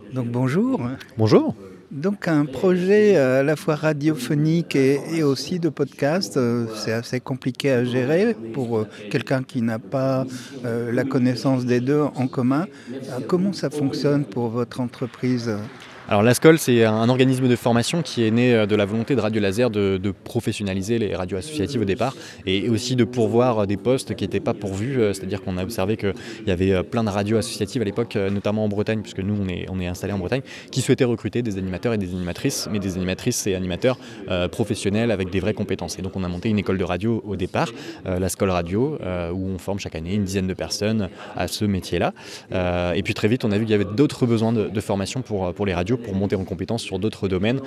Donc bonjour. Bonjour. Donc un projet à la fois radiophonique et aussi de podcast, c'est assez compliqué à gérer pour quelqu'un qui n'a pas la connaissance des deux en commun. Comment ça fonctionne pour votre entreprise? Alors l'ASCOL, c'est un organisme de formation qui est né de la volonté de Radio Laser de professionnaliser les radios associatives au départ et aussi de pourvoir des postes qui n'étaient pas pourvus. C'est-à-dire qu'on a observé qu'il y avait plein de radios associatives à l'époque, notamment en Bretagne, puisque nous on est installés en Bretagne, qui souhaitaient recruter des animateurs et des animatrices, mais des animatrices et animateurs professionnels avec des vraies compétences. Et donc on a monté une école de radio au départ, l'ASCOL Radio, où on forme chaque année une dizaine de personnes à ce métier-là. Et puis très vite, on a vu qu'il y avait d'autres besoins de formation pour les radios, pour monter en compétences sur d'autres domaines,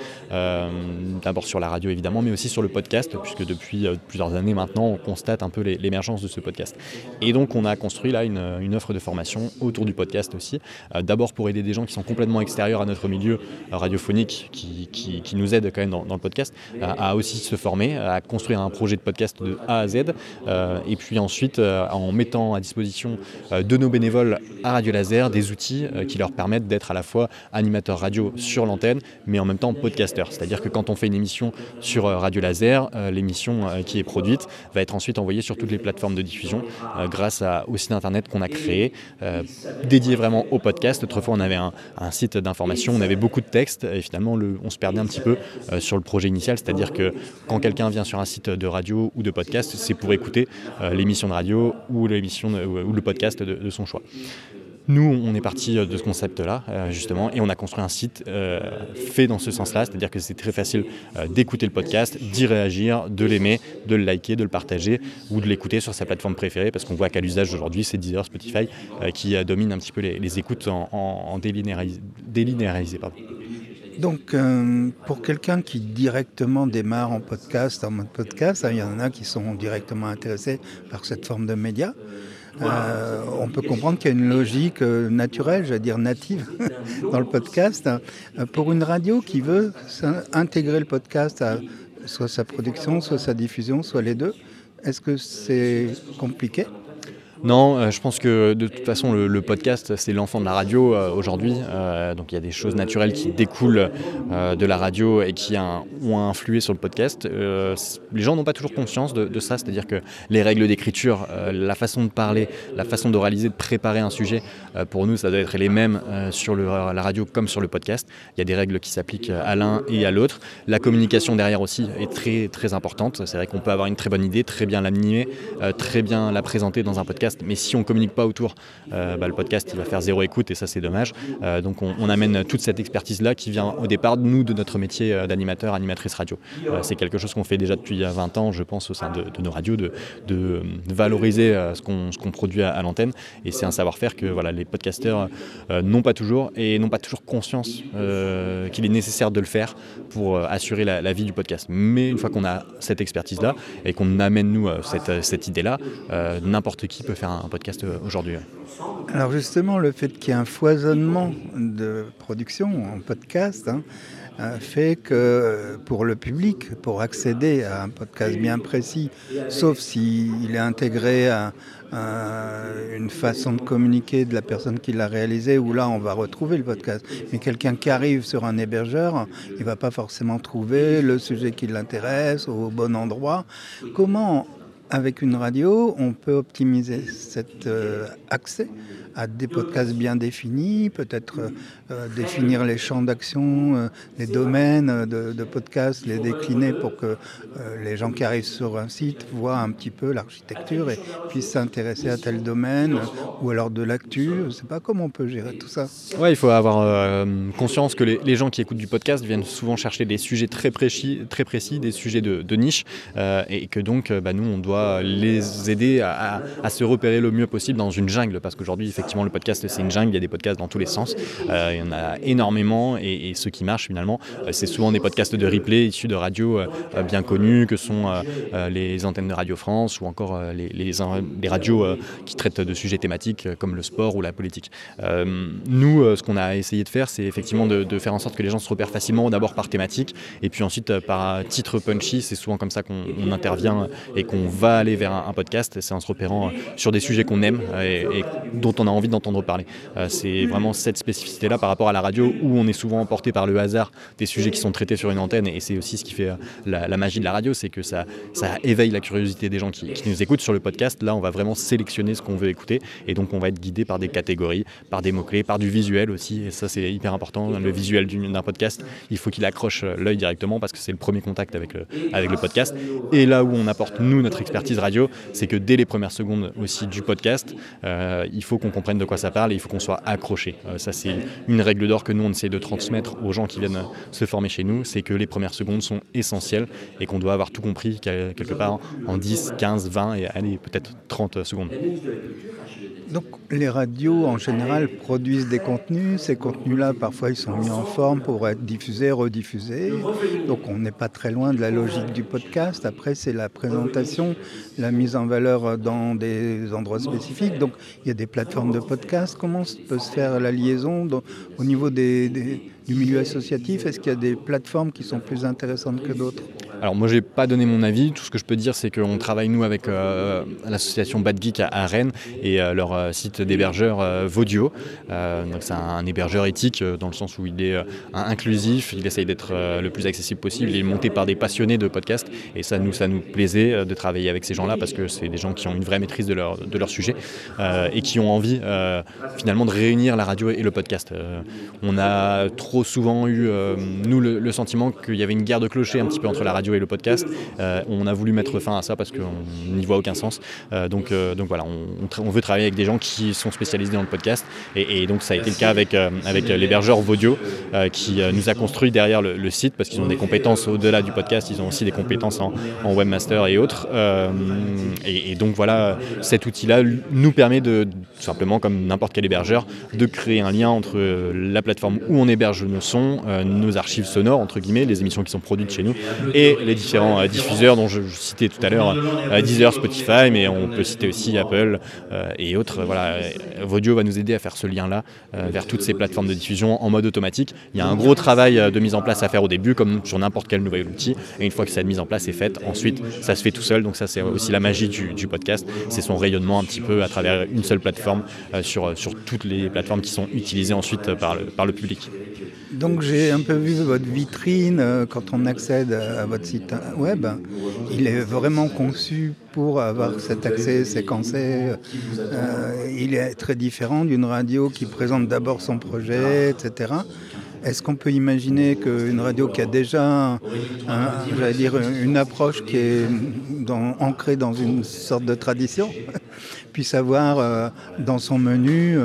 d'abord sur la radio évidemment, mais aussi sur le podcast, puisque depuis plusieurs années maintenant, on constate un peu l'émergence de ce podcast. Et donc on a construit là une offre de formation autour du podcast aussi, d'abord pour aider des gens qui sont complètement extérieurs à notre milieu radiophonique, qui nous aident quand même dans le podcast, à aussi se former, à construire un projet de podcast de A à Z, et puis ensuite en mettant à disposition de nos bénévoles à Radio Laser des outils qui leur permettent d'être à la fois animateurs radio sur l'antenne, mais en même temps podcasteur. C'est-à-dire que quand on fait une émission sur Radio Laser, l'émission qui est produite va être ensuite envoyée sur toutes les plateformes de diffusion grâce au site internet qu'on a créé, dédié vraiment au podcast. Autrefois, on avait un site d'information, on avait beaucoup de textes et finalement, on se perdait un petit peu sur le projet initial. C'est-à-dire que quand quelqu'un vient sur un site de radio ou de podcast, c'est pour écouter l'émission de radio ou le podcast de son choix. Nous, on est parti de ce concept-là, justement, et on a construit un site fait dans ce sens-là, c'est-à-dire que c'est très facile d'écouter le podcast, d'y réagir, de l'aimer, de le liker, de le partager ou de l'écouter sur sa plateforme préférée, parce qu'on voit qu'à l'usage aujourd'hui, c'est Deezer, Spotify qui dominent un petit peu les écoutes en délinéarisé. Donc pour quelqu'un qui directement démarre en mode podcast, il y en a qui sont directement intéressés par cette forme de média. On peut comprendre qu'il y a une logique naturelle, j'allais dire native, dans le podcast. Pour une radio qui veut intégrer le podcast à soit sa production, soit sa diffusion, soit les deux, est-ce que c'est compliqué ? Non, je pense que de toute façon le podcast c'est l'enfant de la radio aujourd'hui, donc il y a des choses naturelles qui découlent de la radio et qui ont influé sur le podcast. Les gens n'ont pas toujours conscience de ça, c'est-à-dire que les règles d'écriture, la façon de parler, la façon d'oraliser, de préparer un sujet, pour nous ça doit être les mêmes sur la radio comme sur le podcast. Il y a des règles qui s'appliquent à l'un et à l'autre. La communication derrière aussi est très très importante. C'est vrai qu'on peut avoir une très bonne idée, très bien l'animer, très bien la présenter dans un podcast. Mais si on ne communique pas autour, le podcast il va faire zéro écoute et ça c'est dommage. Donc on amène toute cette expertise-là qui vient au départ de notre métier d'animateur, animatrice radio. C'est quelque chose qu'on fait déjà depuis 20 ans, je pense, au sein de nos radios, de valoriser ce qu'on produit à l'antenne. Et c'est un savoir-faire que les podcasteurs n'ont pas toujours conscience qu'il est nécessaire de le faire pour assurer la vie du podcast. Mais une fois qu'on a cette expertise-là et qu'on amène nous cette idée-là, n'importe qui peut faire un podcast aujourd'hui. Alors justement, le fait qu'il y ait un foisonnement de production en podcast fait que pour le public, pour accéder à un podcast bien précis, sauf s'il est intégré à une façon de communiquer de la personne qui l'a réalisé, où là on va retrouver le podcast. Mais quelqu'un qui arrive sur un hébergeur, il ne va pas forcément trouver le sujet qui l'intéresse au bon endroit. Comment, avec une radio, on peut optimiser cet accès à des podcasts bien définis, peut-être définir les champs d'action, les domaines de podcasts, les décliner pour que les gens qui arrivent sur un site voient un petit peu l'architecture et puissent s'intéresser à tel domaine ou alors de l'actu. Je ne sais pas comment on peut gérer tout ça. Ouais, il faut avoir conscience que les gens qui écoutent du podcast viennent souvent chercher des sujets très précis, des sujets de niche, et que donc nous on doit les aider à se repérer le mieux possible dans une jungle, parce qu'aujourd'hui effectivement le podcast c'est une jungle, il y a des podcasts dans tous les sens, il y en a énormément et ceux qui marchent finalement c'est souvent des podcasts de replay issus de radios bien connues que sont les antennes de Radio France ou encore les radios qui traitent de sujets thématiques comme le sport ou la politique. Nous, ce qu'on a essayé de faire, c'est effectivement de faire en sorte que les gens se repèrent facilement, d'abord par thématique, et puis ensuite par titre punchy. C'est souvent comme ça qu'on intervient et qu'on va va aller vers un podcast, c'est en se repérant sur des sujets qu'on aime et dont on a envie d'entendre parler. C'est vraiment cette spécificité-là par rapport à la radio où on est souvent emporté par le hasard des sujets qui sont traités sur une antenne, et c'est aussi ce qui fait la magie de la radio, c'est que ça éveille la curiosité des gens qui nous écoutent. Sur le podcast, là on va vraiment sélectionner ce qu'on veut écouter, et donc on va être guidé par des catégories, par des mots-clés, par du visuel aussi, et ça c'est hyper important. Le visuel d'un podcast, il faut qu'il accroche l'œil directement parce que c'est le premier contact avec le podcast. Et là où on apporte nous notre expertise radio, c'est que dès les premières secondes aussi du podcast, il faut qu'on comprenne de quoi ça parle et il faut qu'on soit accroché. Ça c'est une règle d'or que nous on essaie de transmettre aux gens qui viennent se former chez nous, c'est que les premières secondes sont essentielles et qu'on doit avoir tout compris quelque part en 10, 15, 20 et allez, peut-être 30 secondes. Donc les radios en général produisent des contenus, ces contenus-là parfois ils sont mis en forme pour être diffusés, rediffusés, donc on n'est pas très loin de la logique du podcast. Après c'est la présentation, la mise en valeur dans des endroits spécifiques, donc il y a des plateformes de podcast. Comment peut se faire la liaison au niveau du milieu associatif? Est-ce qu'il y a des plateformes qui sont plus intéressantes que d'autres? Alors moi je n'ai pas donné mon avis, tout ce que je peux dire c'est qu'on travaille nous avec l'association Bad Geek à Rennes et leur site d'hébergeur Vodio. Donc c'est un hébergeur éthique dans le sens où il est inclusif, il essaye d'être le plus accessible possible, il est monté par des passionnés de podcast et ça nous plaisait de travailler avec ces gens-là parce que c'est des gens qui ont une vraie maîtrise de leur sujet et qui ont envie finalement de réunir la radio et le podcast. On a trop souvent eu nous le sentiment qu'il y avait une guerre de clochers un petit peu entre la radio et le podcast. On a voulu mettre fin à ça parce qu'on n'y voit aucun sens. Donc voilà, on veut travailler avec des gens qui sont spécialisés dans le podcast et donc ça a été le cas avec l'hébergeur Vodio qui nous a construit derrière le site parce qu'ils ont des compétences au-delà du podcast, ils ont aussi des compétences en webmaster et autres. Et donc voilà, cet outil-là nous permet de simplement, comme n'importe quel hébergeur, de créer un lien entre la plateforme où on héberge nos sons, nos archives sonores, entre guillemets, les émissions qui sont produites chez nous, et les différents diffuseurs dont je citais tout à l'heure, Deezer, Spotify, mais on peut citer aussi Apple et autres. Voilà, Vodio va nous aider à faire ce lien-là vers toutes ces plateformes de diffusion en mode automatique. Il y a un gros travail de mise en place à faire au début, comme sur n'importe quel nouvel outil, et une fois que cette mise en place est faite, ensuite ça se fait tout seul. Donc ça c'est aussi la magie du podcast, c'est son rayonnement un petit peu à travers une seule plateforme sur toutes les plateformes qui sont utilisées ensuite par le public. Donc j'ai un peu vu votre vitrine quand on accède à votre site web. Il est vraiment conçu pour avoir cet accès séquencé. Il est très différent d'une radio qui présente d'abord son projet, etc. Est-ce qu'on peut imaginer qu'une radio qui a déjà une approche qui est ancrée dans une sorte de tradition puisse avoir dans son menu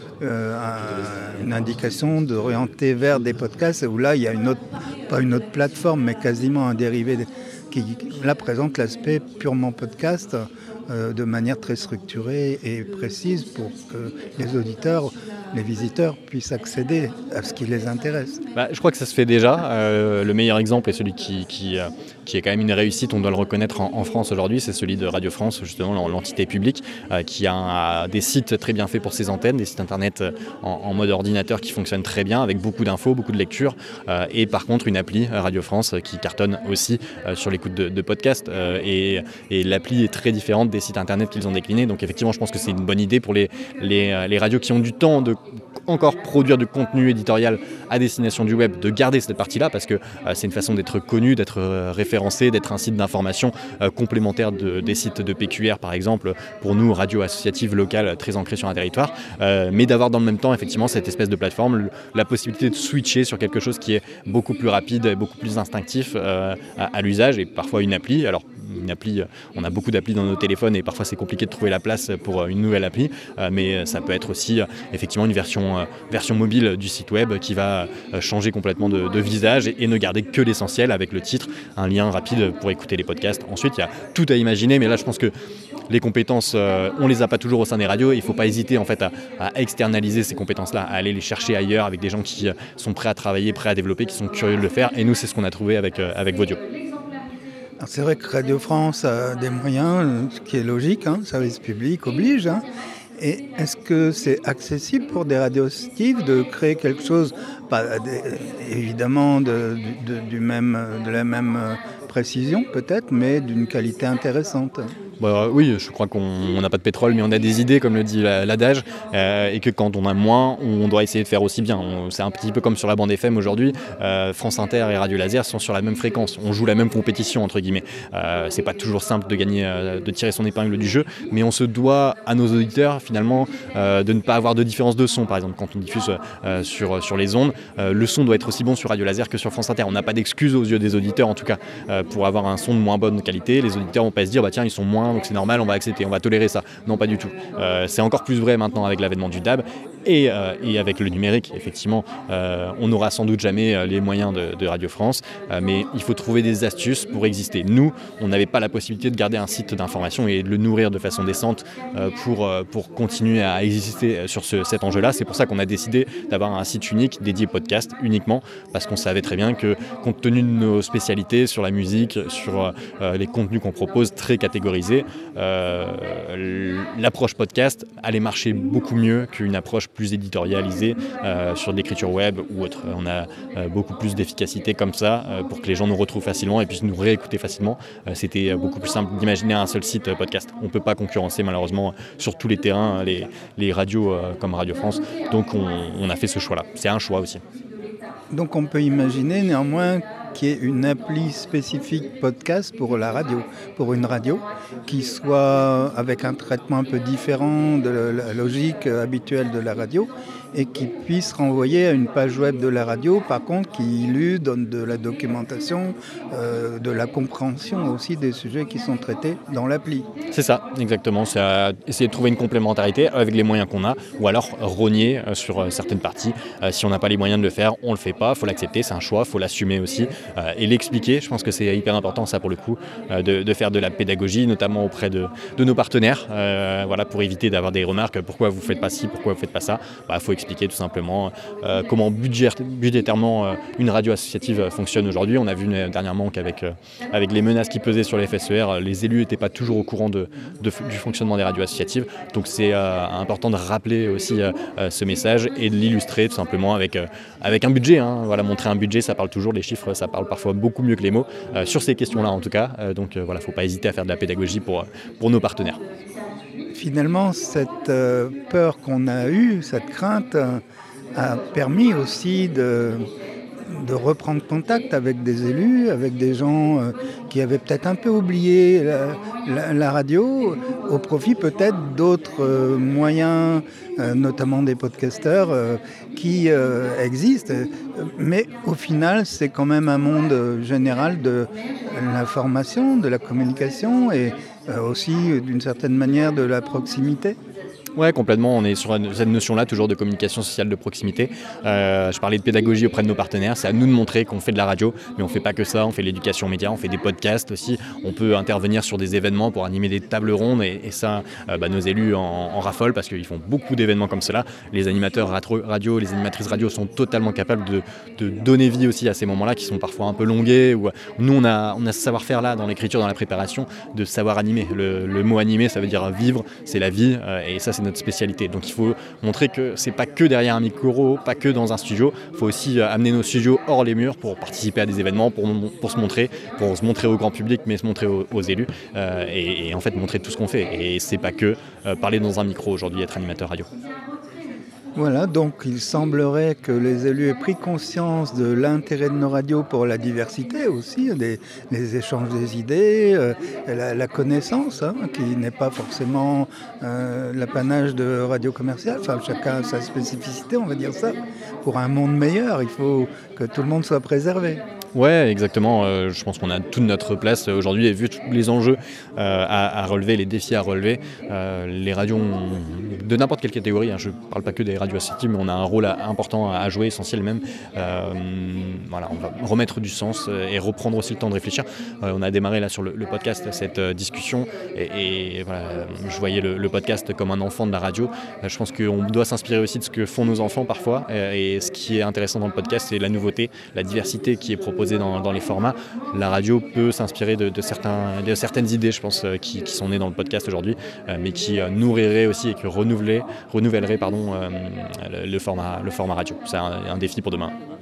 une indication d'orienter vers des podcasts où là il y a pas une autre plateforme mais quasiment un dérivé qui là présente l'aspect purement podcast de manière très structurée et précise pour que les auditeurs, les visiteurs puissent accéder à ce qui les intéresse. Je crois que ça se fait déjà. Le meilleur exemple est celui qui est quand même une réussite, on doit le reconnaître en France aujourd'hui, c'est celui de Radio France, justement l'entité publique, qui a des sites très bien faits pour ses antennes, des sites internet en mode ordinateur qui fonctionnent très bien, avec beaucoup d'infos, beaucoup de lectures, et par contre une appli Radio France qui cartonne aussi sur l'écoute de podcasts, et l'appli est très différente des sites internet qu'ils ont déclinés, donc effectivement je pense que c'est une bonne idée pour les radios qui ont du temps de encore produire du contenu éditorial à destination du web, de garder cette partie-là parce que c'est une façon d'être connu, d'être référencé, d'être un site d'information complémentaire des sites de PQR par exemple, pour nous, radio associative locale très ancrée sur un territoire, mais d'avoir dans le même temps effectivement cette espèce de plateforme, la possibilité de switcher sur quelque chose qui est beaucoup plus rapide et beaucoup plus instinctif à l'usage, et parfois une appli. Alors une appli, on a beaucoup d'applis dans nos téléphones et parfois c'est compliqué de trouver la place pour une nouvelle appli, mais ça peut être aussi effectivement une version mobile du site web qui va changer complètement de visage et ne garder que l'essentiel avec le titre, un lien rapide pour écouter les podcasts. Ensuite, il y a tout à imaginer, mais là je pense que les compétences, on les a pas toujours au sein des radios, il ne faut pas hésiter en fait à externaliser ces compétences-là, à aller les chercher ailleurs avec des gens qui sont prêts à travailler, prêts à développer, qui sont curieux de le faire, et nous c'est ce qu'on a trouvé avec Vodio. C'est vrai que Radio France a des moyens, ce qui est logique, service public oblige. Et est-ce que c'est accessible pour des radios associatives de créer quelque chose, évidemment de la même précision peut-être, mais d'une qualité intéressante? Oui, je crois qu'on n'a pas de pétrole, mais on a des idées, comme le dit l'adage, et que quand on a moins, on doit essayer de faire aussi bien. C'est un petit peu comme sur la bande FM aujourd'hui. France Inter et Radio Laser sont sur la même fréquence. On joue la même compétition, entre guillemets. C'est pas toujours simple de gagner, de tirer son épingle du jeu, mais on se doit à nos auditeurs, finalement, de ne pas avoir de différence de son. Par exemple, quand on diffuse sur les ondes, le son doit être aussi bon sur Radio Laser que sur France Inter. On n'a pas d'excuses aux yeux des auditeurs, en tout cas, pour avoir un son de moins bonne qualité. Les auditeurs vont pas se dire, tiens, ils sont moins, donc c'est normal, on va accepter, on va tolérer ça. Non, pas du tout. C'est encore plus vrai maintenant avec l'avènement du DAB. Et avec le numérique, effectivement, on n'aura sans doute jamais les moyens de Radio France, mais il faut trouver des astuces pour exister. Nous, on n'avait pas la possibilité de garder un site d'information et de le nourrir de façon décente pour continuer à exister sur cet enjeu-là. C'est pour ça qu'on a décidé d'avoir un site unique dédié podcast uniquement, parce qu'on savait très bien que, compte tenu de nos spécialités sur la musique, sur les contenus qu'on propose très catégorisés, l'approche podcast allait marcher beaucoup mieux qu'une approche plus éditorialisée sur de l'écriture web ou autre. On a beaucoup plus d'efficacité comme ça pour que les gens nous retrouvent facilement et puissent nous réécouter facilement. C'était beaucoup plus simple d'imaginer un seul site podcast. On ne peut pas concurrencer malheureusement sur tous les terrains les radios comme Radio France. Donc on a fait ce choix-là. C'est un choix aussi. Donc on peut imaginer néanmoins qu'il y ait une appli spécifique podcast pour la radio, pour une radio, qui soit avec un traitement un peu différent de la logique habituelle de la radio et qui puisse renvoyer à une page web de la radio, par contre qui donne de la documentation, de la compréhension aussi des sujets qui sont traités dans l'appli. C'est ça, exactement. C'est essayer de trouver une complémentarité avec les moyens qu'on a, ou alors rogner sur certaines parties. Si on n'a pas les moyens de le faire, on ne le fait pas, il faut l'accepter, c'est un choix, il faut l'assumer aussi et l'expliquer. Je pense que c'est hyper important ça pour le coup, de faire de la pédagogie, notamment auprès de nos partenaires, pour éviter d'avoir des remarques, pourquoi vous ne faites pas ci, pourquoi vous ne faites pas ça. Il faut expliquer tout simplement comment budgétairement une radio associative fonctionne aujourd'hui. On a vu dernièrement qu'avec les menaces qui pesaient sur les FSER, les élus n'étaient pas toujours au courant du fonctionnement des radios associatives. Donc c'est important de rappeler aussi ce message et de l'illustrer tout simplement avec un budget. Montrer un budget, ça parle toujours, les chiffres, ça parle parfois beaucoup mieux que les mots, sur ces questions-là en tout cas. Donc il ne faut pas hésiter à faire de la pédagogie pour nos partenaires. Finalement, cette peur qu'on a eue, cette crainte, a permis aussi de reprendre contact avec des élus, avec des gens qui avaient peut-être un peu oublié la radio, au profit peut-être d'autres moyens, notamment des podcasteurs qui existent. Mais au final, c'est quand même un monde général de l'information, de la communication et aussi d'une certaine manière de la proximité. Ouais, complètement. On est sur cette notion-là, toujours de communication sociale de proximité. Je parlais de pédagogie auprès de nos partenaires. C'est à nous de montrer qu'on fait de la radio, mais on ne fait pas que ça. On fait l'éducation média, on fait des podcasts aussi. On peut intervenir sur des événements pour animer des tables rondes. Et ça, nos élus en raffolent parce qu'ils font beaucoup d'événements comme cela. Les animateurs radio, les animatrices radio sont totalement capables de donner vie aussi à ces moments-là qui sont parfois un peu longués. Nous, on a ce savoir-faire là dans l'écriture, dans la préparation, de savoir animer. Le mot animer, ça veut dire vivre, c'est la vie. Et ça, c'est notre spécialité. Donc il faut montrer que c'est pas que derrière un micro, pas que dans un studio. Il faut aussi amener nos studios hors les murs pour participer à des événements, pour se montrer au grand public, mais se montrer aux élus et en fait montrer tout ce qu'on fait. Et c'est pas que parler dans un micro aujourd'hui, être animateur radio. Voilà, donc il semblerait que les élus aient pris conscience de l'intérêt de nos radios pour la diversité aussi, les échanges des idées, la connaissance, qui n'est pas forcément l'apanage de radio commerciale. Enfin, chacun a sa spécificité, on va dire ça. Pour un monde meilleur, il faut que tout le monde soit préservé. Ouais, exactement. Je pense qu'on a toute notre place aujourd'hui et vu tous les enjeux à relever, les défis à relever, les radios de n'importe quelle catégorie, je ne parle pas que des radios associatives, mais on a un rôle important à jouer, essentiel même. On va remettre du sens et reprendre aussi le temps de réfléchir. On a démarré là sur le podcast cette discussion et je voyais le podcast comme un enfant de la radio. Je pense qu'on doit s'inspirer aussi de ce que font nos enfants parfois et ce qui est intéressant dans le podcast, c'est la nouveauté, la diversité qui est proposée dans les formats. La radio peut s'inspirer de certaines idées, je pense, qui sont nées dans le podcast aujourd'hui, mais qui nourriraient aussi et qui renouvelleraient le format radio. C'est un défi pour demain.